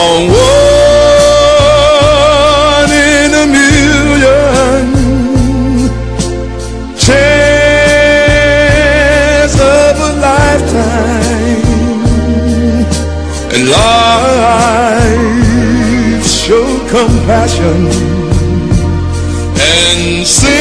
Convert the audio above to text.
one in a million chance of a lifetime, and life show compassion and